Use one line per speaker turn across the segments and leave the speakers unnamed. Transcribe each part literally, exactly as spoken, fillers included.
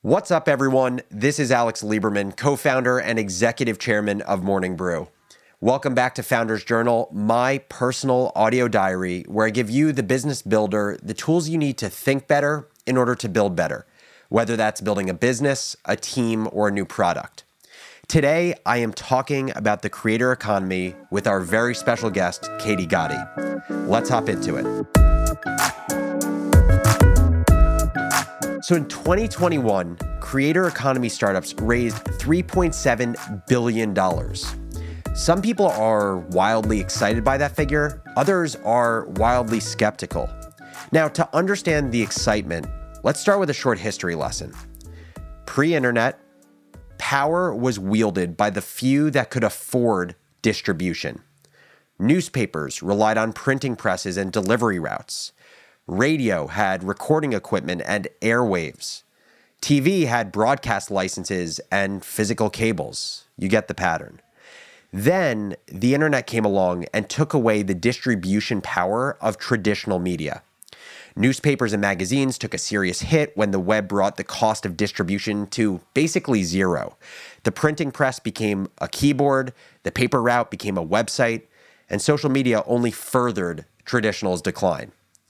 What's up, everyone? This is Alex Lieberman, co-founder and executive chairman of Morning Brew. Welcome back to Founders Journal, my personal audio diary, where I give you, the business builder, the tools you need to think better in order to build better, whether that's building a business, a team, or a new product. Today, I am talking about the creator economy with our very special guest, Katie Gotti. Let's hop into it. So in twenty twenty-one, creator economy startups raised three point seven billion dollars. Some people are wildly excited by that figure. Others are wildly skeptical. Now, to understand the excitement, let's start with a short history lesson. Pre-internet, power was wielded by the few that could afford distribution. Newspapers relied on printing presses and delivery routes. Radio had recording equipment and airwaves. T V had broadcast licenses and physical cables. You get the pattern. Then the internet came along and took away the distribution power of traditional media. Newspapers and magazines took a serious hit when the web brought the cost of distribution to basically zero. The printing press became a keyboard, the paper route became a website, and social media only furthered traditional's decline.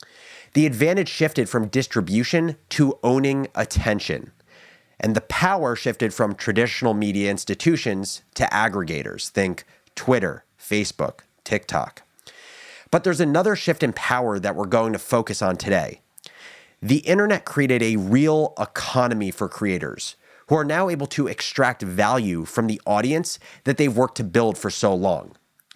The advantage shifted from distribution to owning attention, and the power shifted from traditional media institutions to aggregators. Think Twitter, Facebook, TikTok. But there's another shift in power that we're going to focus on today. The internet created a real economy for creators who are now able to extract value from the audience that they've worked to build for so long.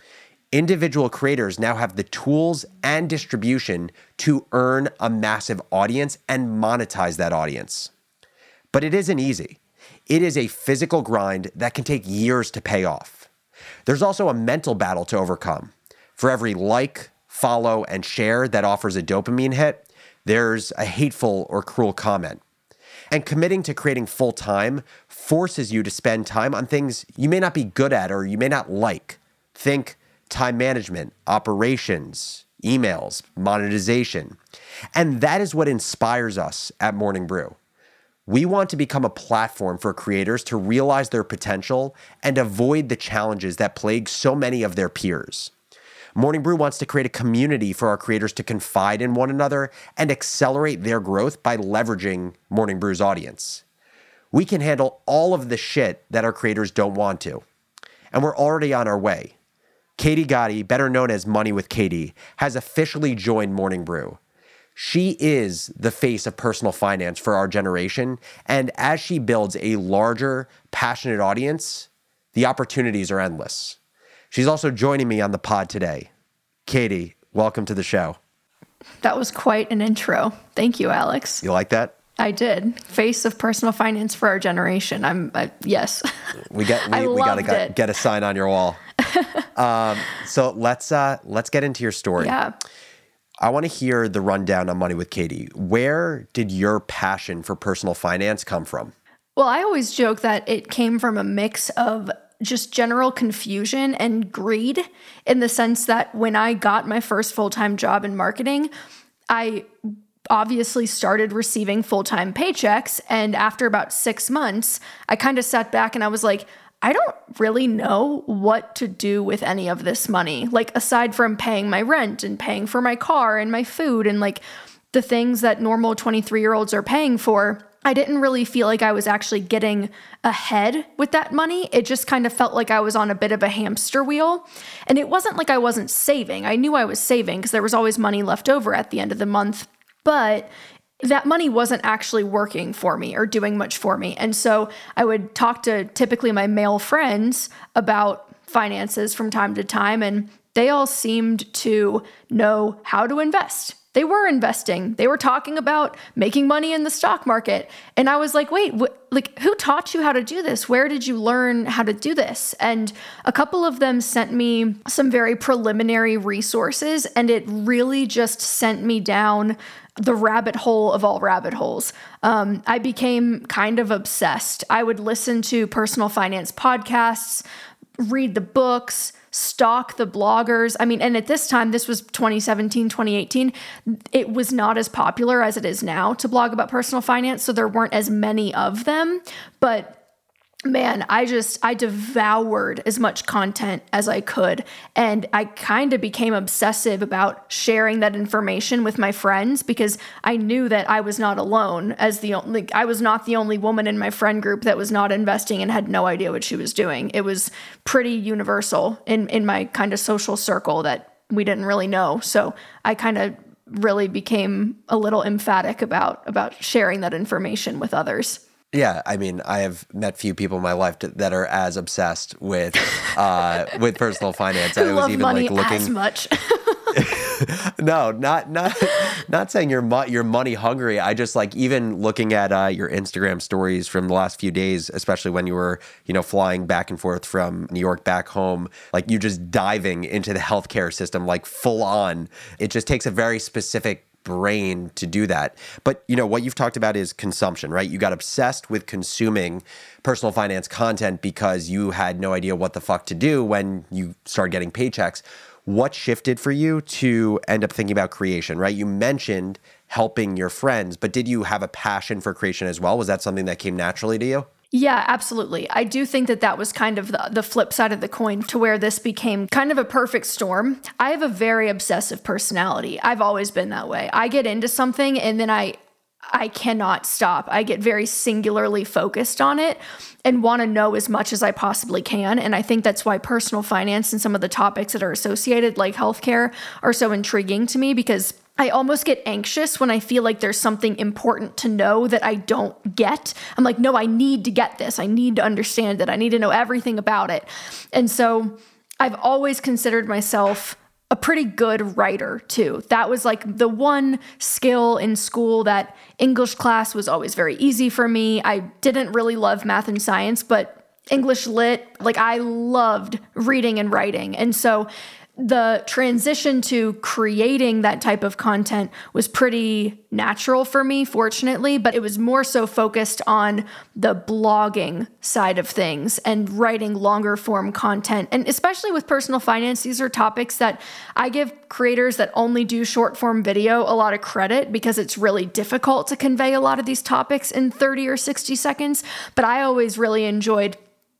Individual creators now have the tools and distribution to earn a massive audience and monetize that audience. But it isn't easy. It is a physical grind that can take years to pay off. There's also a mental battle to overcome. For every like, follow, and share that offers a dopamine hit, there's a hateful or cruel comment. And committing to creating full time forces you to spend time on things you may not be good at or you may not like. Think time management, operations, emails, monetization. And that is what inspires us at Morning Brew. We want to become a platform for creators to realize their potential and avoid the challenges that plague so many of their peers. Morning Brew wants to create a community for our creators to confide in one another and accelerate their growth by leveraging Morning Brew's audience. We can handle all of the shit that our creators don't want to. And we're already on our way. Katie Gotti, better known as Money with Katie, has officially joined Morning Brew. She is the face of personal finance for our generation, and as she builds a larger, passionate audience, the opportunities are endless. She's also joining me on the pod today. Katie, welcome to the show.
That was quite an intro. Thank you, Alex.
You like that?
I did. Face of personal finance for our generation. I'm uh, yes.
We get we,
I
we gotta
loved
get,
it.
get a sign on your wall. um, so let's uh, let's get into your story.
Yeah.
I want to hear the rundown on Money with Katie. Where did your passion for personal finance come from?
Well, I always joke that it came from a mix of just general confusion and greed, in the sense that when I got my first full-time job in marketing, I obviously started receiving full-time paychecks. And after about six months, I kind of sat back and I was like, I don't really know what to do with any of this money. Like, aside from paying my rent and paying for my car and my food and like the things that normal twenty-three year olds are paying for, I didn't really feel like I was actually getting ahead with that money. It just kind of felt like I was on a bit of a hamster wheel. And it wasn't like I wasn't saving. I knew I was saving because there was always money left over at the end of the month. But that money wasn't actually working for me or doing much for me. And so I would talk to typically my male friends about finances from time to time, and they all seemed to know how to invest. They were investing. They were talking about making money in the stock market. And I was like, wait, wh- like who taught you how to do this? Where did you learn how to do this? And a couple of them sent me some very preliminary resources, and it really just sent me down the rabbit hole of all rabbit holes. Um, I became kind of obsessed. I would listen to personal finance podcasts, read the books, stalk the bloggers. I mean, and at this time, this was twenty seventeen, twenty eighteen, it was not as popular as it is now to blog about personal finance. So there weren't as many of them, but man, I just, I devoured as much content as I could. And I kind of became obsessive about sharing that information with my friends because I knew that I was not alone as the only, I was not the only woman in my friend group that was not investing and had no idea what she was doing. It was pretty universal in, in my kind of social circle that we didn't really know. So I kind of really became a little emphatic about, about sharing that information with others.
Yeah, I mean, I have met few people in my life to, that are as obsessed with uh, with personal finance. I was
love
even
money
like looking
as much.
No, not not not saying you're mo- you're money hungry. I just like even looking at uh, your Instagram stories from the last few days, especially when you were you know flying back and forth from New York back home, like you just diving into the healthcare system like full on. It just takes a very specific brain to do that. But you know what you've talked about is consumption, right? You got obsessed with consuming personal finance content because you had no idea what the fuck to do when you started getting paychecks. What shifted for you to end up thinking about creation, right? You mentioned helping your friends, but did you have a passion for creation as well? Was that something that came naturally to you?
Yeah, absolutely. I do think that that was kind of the, the flip side of the coin to where this became kind of a perfect storm. I have a very obsessive personality. I've always been that way. I get into something and then I I cannot stop. I get very singularly focused on it and want to know as much as I possibly can. And I think that's why personal finance and some of the topics that are associated, like healthcare, are so intriguing to me because I almost get anxious when I feel like there's something important to know that I don't get. I'm like, no, I need to get this. I need to understand it. I need to know everything about it. And so I've always considered myself a pretty good writer too. That was like the one skill in school. That English class was always very easy for me. I didn't really love math and science, but English lit, like I loved reading and writing. And so the transition to creating that type of content was pretty natural for me, fortunately, but it was more so focused on the blogging side of things and writing longer form content. And especially with personal finance, these are topics that I give creators that only do short form video a lot of credit because it's really difficult to convey a lot of these topics in thirty or sixty seconds. But I always really enjoyed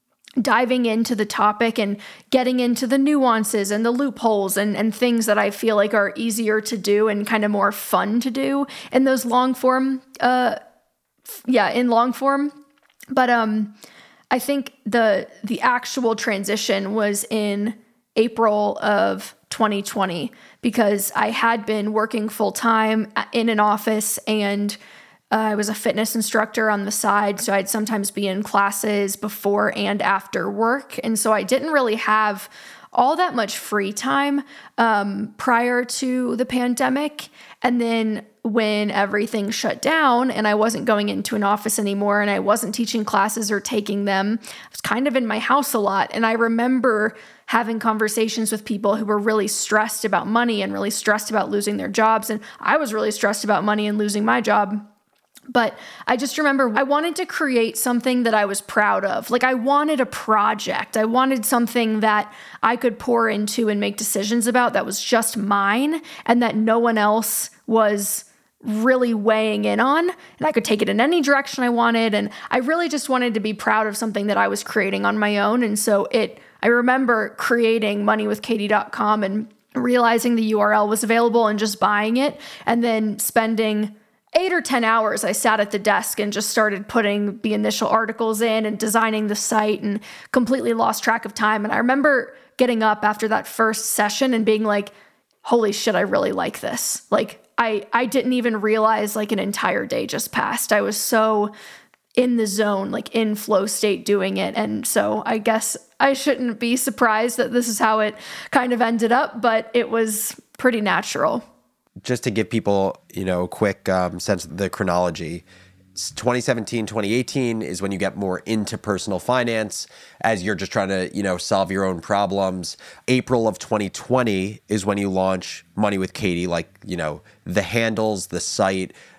diving into the topic and getting into the nuances and the loopholes and, and things that I feel like are easier to do and kind of more fun to do in those long form, uh, yeah, in long form. But um, I think the the actual transition was in April of twenty twenty because I had been working full time in an office and Uh, I was a fitness instructor on the side, so I'd sometimes be in classes before and after work. And so I didn't really have all that much free time um, prior to the pandemic. And then when everything shut down and I wasn't going into an office anymore and I wasn't teaching classes or taking them, I was kind of in my house a lot. And I remember having conversations with people who were really stressed about money and really stressed about losing their jobs. And I was really stressed about money and losing my job. But I just remember I wanted to create something that I was proud of. Like I wanted a project. I wanted something that I could pour into and make decisions about that was just mine and that no one else was really weighing in on. And I could take it in any direction I wanted. And I really just wanted to be proud of something that I was creating on my own. And so it, I remember creating money with katie dot com and realizing the U R L was available and just buying it and then spending eight or ten hours, I sat at the desk and just started putting the initial articles in and designing the site and completely lost track of time. And I remember getting up after that first session and being like, holy shit, I really like this. Like I, I didn't even realize like an entire day just passed. I was so in the zone, like in flow state doing it. And so I guess I shouldn't be surprised that this is how it kind of ended up, but it was pretty natural.
Just to give people, you know, a quick um, sense of the chronology, twenty seventeen, twenty eighteen is when you get more into personal finance as you're just trying to, you know, solve your own problems. April of twenty twenty is when you launch Money with Katie, like, you know, the handles, the site.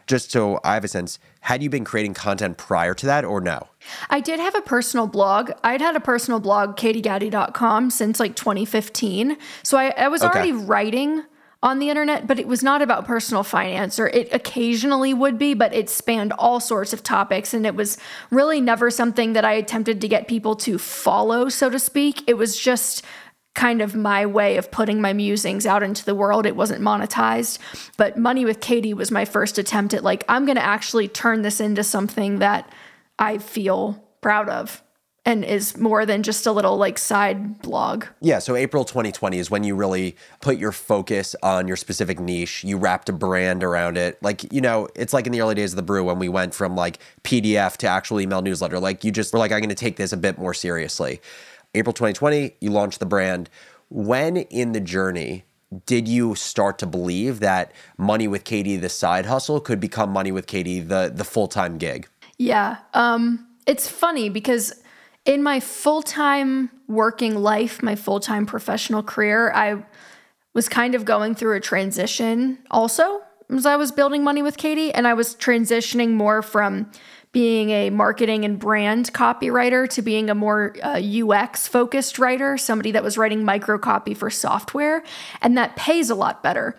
just so I have a sense, had you been creating content prior to that or no?
I did have a personal blog. I'd had a personal blog, katie gaddy dot com, since like twenty fifteen. So I, I was okay. already writing on the internet, but it was not about personal finance, or it occasionally would be, but it spanned all sorts of topics. And it was really never something that I attempted to get people to follow, so to speak. It was just kind of my way of putting my musings out into the world. It wasn't monetized, but Money with Katie was my first attempt at like, I'm going to actually turn this into something that I feel proud of and is more than just a little like side blog.
Yeah. So April twenty twenty is when you really put your focus on your specific niche. You wrapped a brand around it. Like, you know, it's like in the early days of The Brew when we went from like P D F to actual email newsletter. Like you just were like, I'm going to take this a bit more seriously. April twenty twenty, you launched the brand. When in the journey did you start to believe that Money with Katie, the side hustle, could become Money with Katie, the, the full-time gig?
Yeah. Um, it's funny because in my full-time working life, my full-time professional career, I was kind of going through a transition also as I was building Money with Katie, and I was transitioning more from being a marketing and brand copywriter to being a more uh, U X focused writer, somebody that was writing micro copy for software, and that pays a lot better.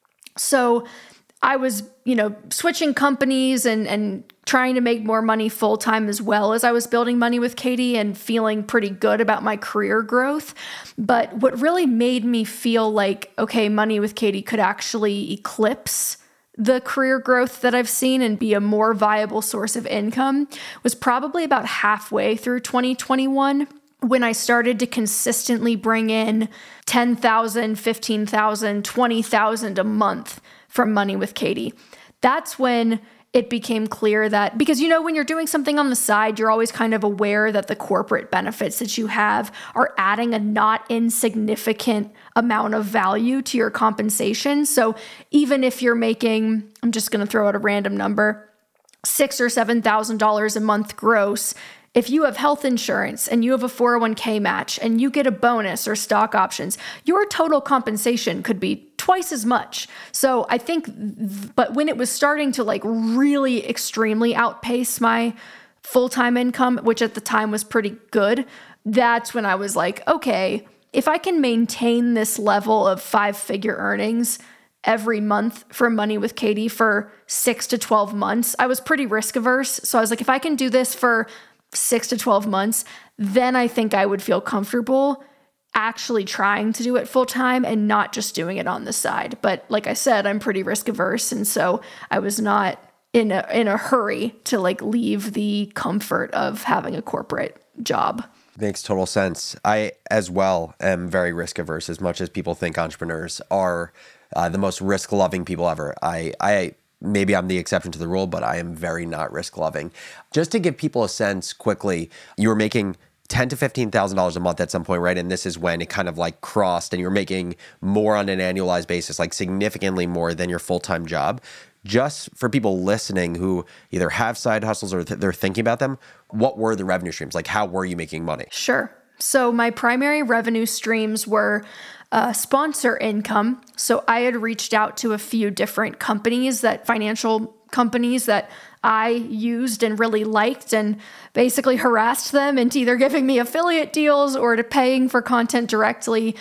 So I was, you know, switching companies and and trying to make more money full time as well as I was building Money with Katie and feeling pretty good about my career growth. But what really made me feel like, okay, Money with Katie could actually eclipse the career growth that I've seen and be a more viable source of income was probably about halfway through twenty twenty-one when I started to consistently bring in ten thousand, fifteen thousand, twenty thousand a month from Money with Katie. That's when it became clear that, because, you know, when you're doing something on the side, you're always kind of aware that the corporate benefits that you have are adding a not insignificant amount of value to your compensation. So even if you're making, I'm just going to throw out a random number, six or seven thousand dollars a month gross, if you have health insurance and you have a four oh one k match and you get a bonus or stock options, your total compensation could be twice as much. So I think, but when it was starting to like really extremely outpace my full-time income, which at the time was pretty good, that's when I was like, okay, if I can maintain this level of five-figure earnings every month for Money with Katie for six to twelve months, I was pretty risk averse. So I was like, if I can do this for six to twelve months, then I think I would feel comfortable actually trying to do it full time and not just doing it on the side. But like I said, I'm pretty risk averse. And so I was not in a, in a hurry to like leave the comfort of having a corporate job.
Makes total sense. I, as well, am very risk averse, as much as people think entrepreneurs are uh, the most risk loving people ever. I, I, Maybe I'm the exception to the rule, but I am very not risk loving. Just to give people a sense quickly, you were making ten to fifteen thousand dollars a month at some point, right? And this is when it kind of like crossed, and you were making more on an annualized basis, like significantly more than your full time job. Just for people listening who either have side hustles or th- they're thinking about them, what were the revenue streams? Like, how were you making money?
Sure. So my primary revenue streams were Uh, sponsor income. So I had reached out to a few different companies, that financial companies that I used and really liked, and basically harassed them into either giving me affiliate deals or to paying for content directly,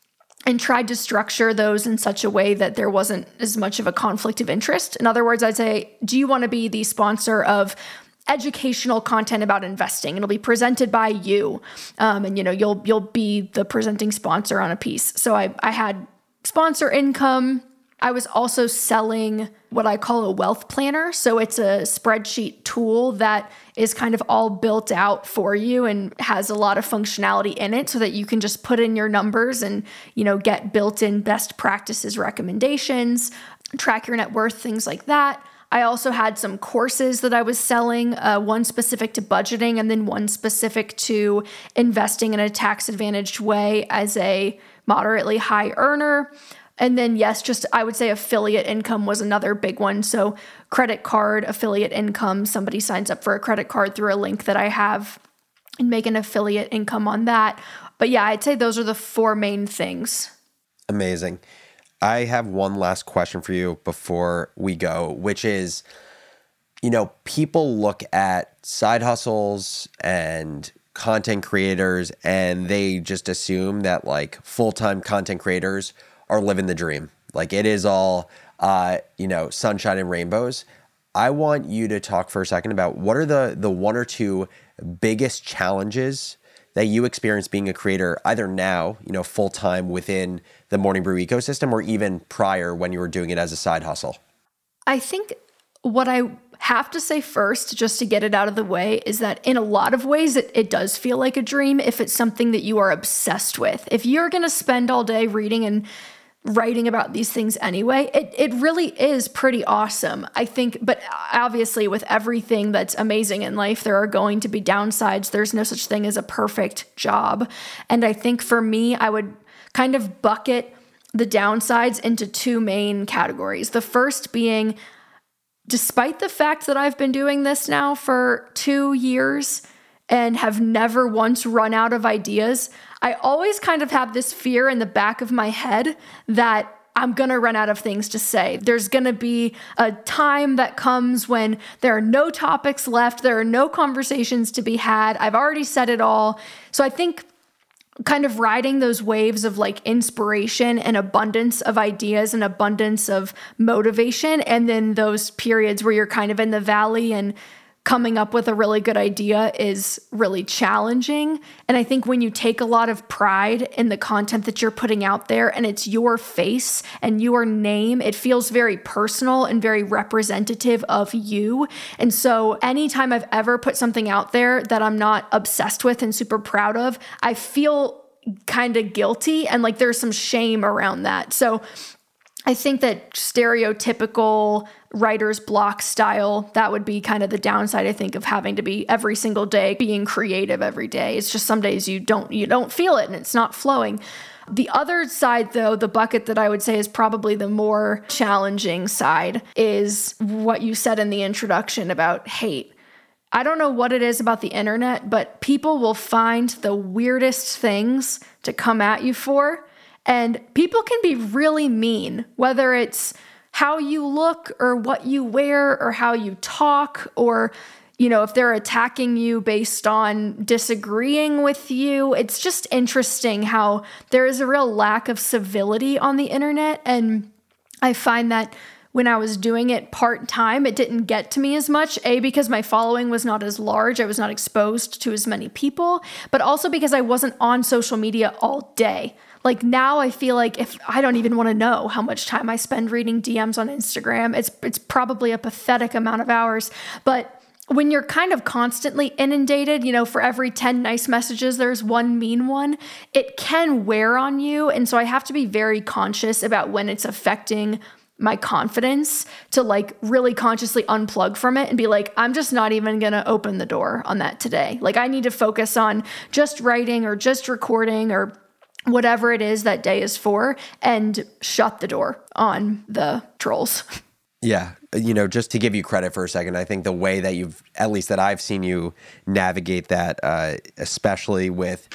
and tried to structure those in such a way that there wasn't as much of a conflict of interest. In other words, I'd say, do you want to be the sponsor of educational content about investing? It'll be presented by you. Um, and you know, you'll, you'll be the presenting sponsor on a piece. So I, I had sponsor income. I was also selling what I call a wealth planner. So it's a spreadsheet tool that is kind of all built out for you and has a lot of functionality in it so that you can just put in your numbers and, you know, get built-in best practices recommendations, track your net worth, things like that. I also had some courses that I was selling, uh, one specific to budgeting and then one specific to investing in a tax-advantaged way as a moderately high earner. And then, yes, just I would say affiliate income was another big one. So credit card affiliate income, somebody signs up for a credit card through a link that I have and make an affiliate income on that. But yeah, I'd say those are the four main things.
Amazing. I have one last question for you before we go, which is, you know, people look at side hustles and content creators and they just assume that like full-time content creators are living the dream. Like it is all, uh, you know, sunshine and rainbows. I want you to talk for a second about what are the the one or two biggest challenges that you experience being a creator, either now, you know, full-time within the Morning Brew ecosystem or even prior when you were doing it as a side hustle?
I think what I have to say first, just to get it out of the way, is that in a lot of ways, it, it does feel like a dream if it's something that you are obsessed with. If you're going to spend all day reading and writing about these things anyway, it, it really is pretty awesome, I think. But obviously with everything that's amazing in life, there are going to be downsides. There's no such thing as a perfect job. And I think for me, I would kind of bucket the downsides into two main categories. The first being, despite the fact that I've been doing this now for two years and have never once run out of ideas, I always kind of have this fear in the back of my head that I'm going to run out of things to say. There's going to be a time that comes when there are no topics left. There are no conversations to be had. I've already said it all. So I think kind of riding those waves of like inspiration and abundance of ideas and abundance of motivation, and then those periods where you're kind of in the valley and coming up with a really good idea is really challenging. And I think when you take a lot of pride in the content that you're putting out there and it's your face and your name, it feels very personal and very representative of you. And so anytime I've ever put something out there that I'm not obsessed with and super proud of, I feel kind of guilty and like there's some shame around that. So I think that stereotypical writer's block style, that would be kind of the downside, I think, of having to be every single day being creative every day. It's just some days you don't you don't feel it and it's not flowing. The other side, though, the bucket that I would say is probably the more challenging side, is what you said in the introduction about hate. I don't know what it is about the internet, but people will find the weirdest things to come at you for. And people can be really mean, whether it's how you look or what you wear or how you talk, or, you know, if they're attacking you based on disagreeing with you. It's just interesting how there is a real lack of civility on the internet. And I find that when I was doing it part-time, it didn't get to me as much, A, because my following was not as large. I was not exposed to as many people, but also because I wasn't on social media all day. Like now I feel like if I don't even want to know how much time I spend reading D Ms on Instagram, it's it's probably a pathetic amount of hours. But when you're kind of constantly inundated, you know, for every ten nice messages, there's one mean one, it can wear on you. And so I have to be very conscious about when it's affecting my confidence to like really consciously unplug from it and be like, I'm just not even going to open the door on that today. Like I need to focus on just writing or just recording or whatever it is that day is for, and shut the door on the trolls.
Yeah. You know, just to give you credit for a second, I think the way that you've, at least that I've seen you navigate that, uh, especially with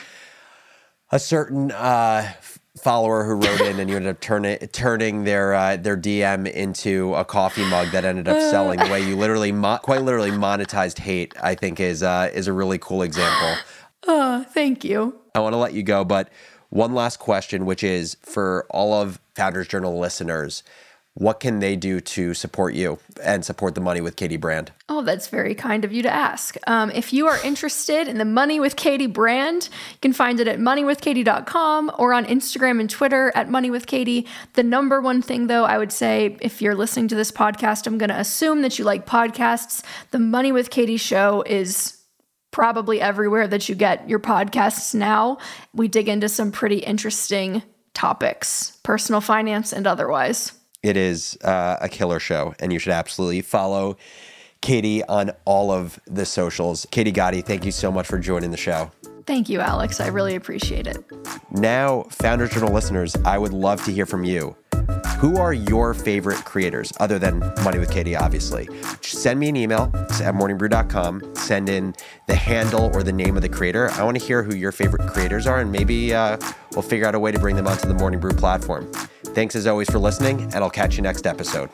a certain uh, follower who wrote in and you ended up turn turning their uh, their D M into a coffee mug that ended up selling, the way you literally, mo- quite literally monetized hate, I think is, uh, is a really cool example.
Oh, thank you.
I want to let you go, but one last question, which is for all of Founders Journal listeners, what can they do to support you and support the Money with Katie brand?
Oh, that's very kind of you to ask. Um, if you are interested in the Money with Katie brand, you can find it at money with katie dot com or on Instagram and Twitter at Money with Katie. The number one thing, though, I would say, if you're listening to this podcast, I'm going to assume that you like podcasts. The Money with Katie show is probably everywhere that you get your podcasts now. We dig into some pretty interesting topics, personal finance and otherwise.
It is uh, a killer show, and you should absolutely follow Katie on all of the socials. Katie Gotti, thank you so much for joining the show.
Thank you, Alex. I really appreciate it.
Now, Founders Journal listeners, I would love to hear from you. Who are your favorite creators, other than Money with Katie, obviously? Just send me an email at morning brew dot com. Send in the handle or the name of the creator. I want to hear who your favorite creators are, and maybe uh, we'll figure out a way to bring them onto the Morning Brew platform. Thanks as always for listening, and I'll catch you next episode.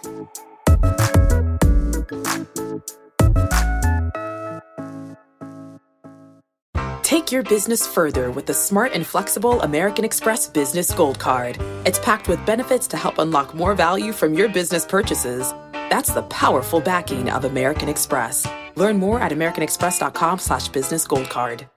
Take your business further with the smart and flexible American Express Business Gold Card. It's packed with benefits to help unlock more value from your business purchases. That's the powerful backing of American Express. Learn more at americanexpress.com slash business gold card.